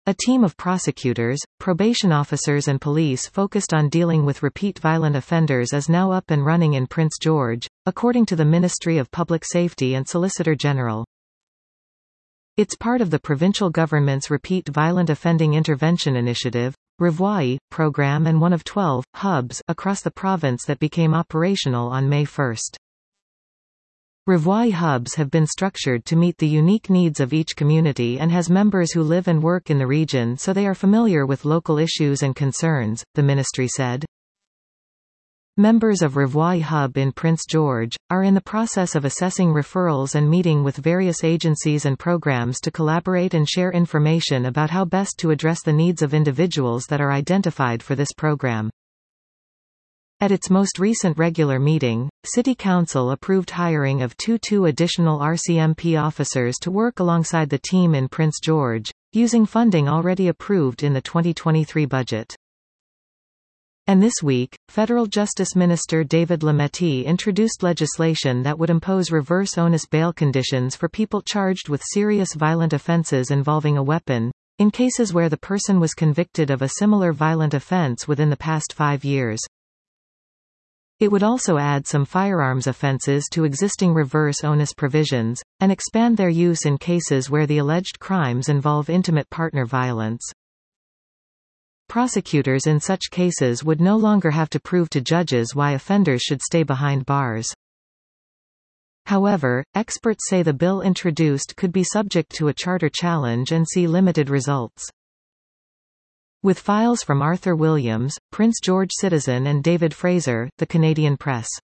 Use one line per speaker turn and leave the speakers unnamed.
A team of prosecutors, probation officers and police focused on dealing with repeat violent offenders is now up and running in Prince George, according to the Ministry of Public Safety and Solicitor General. It's part of the provincial government's Repeat Violent Offending Intervention Initiative, Revoilly, program and one of 12 hubs across the province that became operational on May 1. Revoilly hubs have been structured to meet the unique needs of each community and has members who live and work in the region so they are familiar with local issues and concerns, the ministry said. Members of Revoilly Hub in Prince George are in the process of assessing referrals and meeting with various agencies and programs to collaborate and share information about how best to address the needs of individuals that are identified for this program. At its most recent regular meeting, City Council approved hiring of two additional RCMP officers to work alongside the team in Prince George, using funding already approved in the 2023 budget. And this week, Federal Justice Minister David Lametti introduced legislation that would impose reverse onus bail conditions for people charged with serious violent offenses involving a weapon, in cases where the person was convicted of a similar violent offense within the past 5 years. It would also add some firearms offenses to existing reverse onus provisions, and expand their use in cases where the alleged crimes involve intimate partner violence. Prosecutors in such cases would no longer have to prove to judges why offenders should stay behind bars. However, experts say the bill introduced could be subject to a charter challenge and see limited results. With files from Arthur Williams, Prince George Citizen and David Fraser, The Canadian Press.